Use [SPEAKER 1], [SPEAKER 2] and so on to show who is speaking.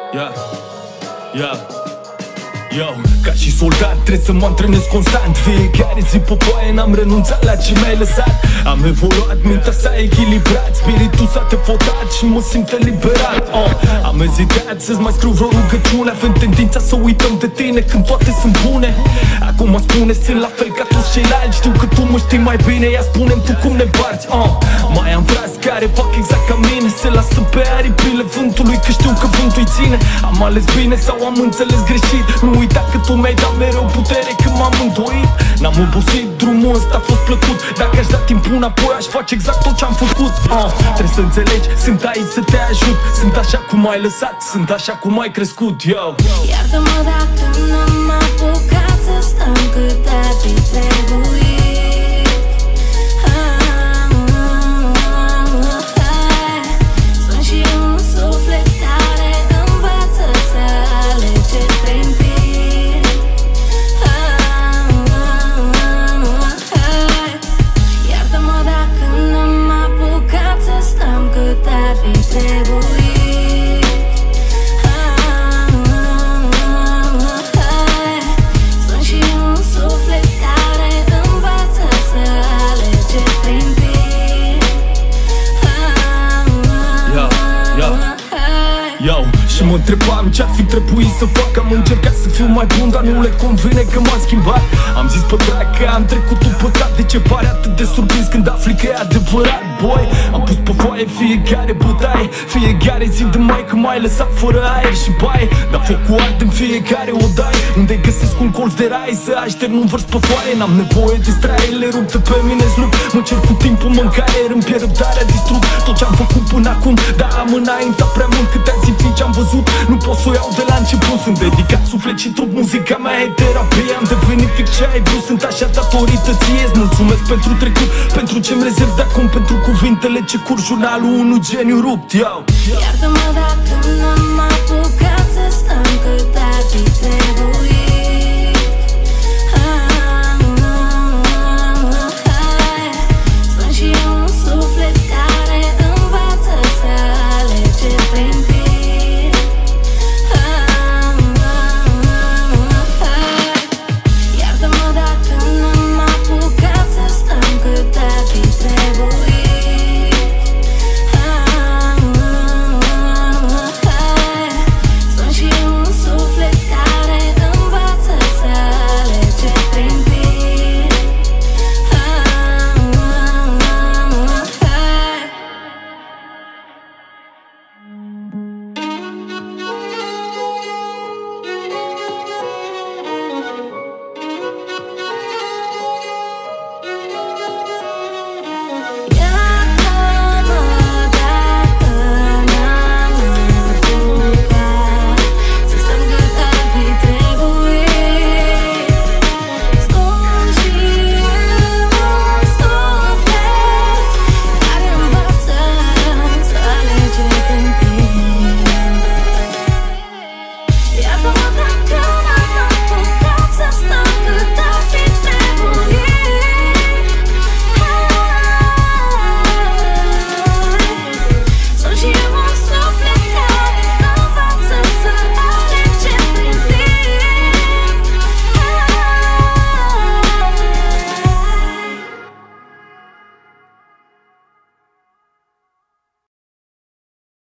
[SPEAKER 1] Yo, ca și soldat trebuie să mă antrenez constant. Fiecare zi popoaie, n-am renunțat la ce mi-ai lăsat. Am evoluat, mintea s-a echilibrat, spiritul s-a tefotat și mă simt eliberat. Am ezitat să-ți mai scriu vreo rugăciune, având tendința să uităm de tine când toate sunt bune. Acum spune, sunt la fel ca toți ceilalți, știu că tu mă știi mai bine, ia spune-mi tu cum ne parți. Mai am frați care fac exact ca mine, se lasă pe aripile vântului, că știu că vântul-i ține. Am ales bine sau am înțeles greșit? Nu uita că tu mi-ai dat mereu putere când m-am îndoit. N-am obosit, drumul ăsta a fost plăcut. Dacă aș da timpul înapoi, aș face exact tot ce-am făcut. Trebuie să înțelegi, sunt aici să te ajut. Sunt așa cum ai lăsat, sunt așa cum ai crescut, yo.
[SPEAKER 2] Iartă-mă dacă n-am apucat să stăm cât ar fi trebuit. Sunt și eu un suflet care învață să alege prin pir. Iartă-mă dacă n-am apucat să stăm cât ar fi trebuit.
[SPEAKER 1] Și mă întrebam ce-ar fi trebuit să fac. Am încercat să fiu mai bun, dar nu le convine că m-am schimbat. Am zis pe drac că am trecut un păcat. De ce pare atât de surprins când afli că e adevărat, boy? Am pus pe foaie fiecare bătaie, fiecare zi de mai că m-ai lăsat fără aer și baie. Dar focul ard în fiecare odaie, unde găsesc un colț de rai să aștern un vers pe foaie. N-am nevoie de straiele rupte pe mine-s lup. Mă cer cu timpul, mâncare, îmi pierd răbdarea, distrug tot ce-am făcut până acum. Dar am înaintat prea mult cât ai simțit ce-am văzut. Nu pot să o iau de la început, sunt dedicat suflet și trup. Muzica mea e terapie, am devenit fix ce ai vrut. Sunt așa datorită ție-ți mulțumesc pentru trecut, pentru ce-mi rezerv de acum, pentru cuvintele ce curg jurnalul unui geniu rupt, yo.
[SPEAKER 2] Iartă-mă dacă n-am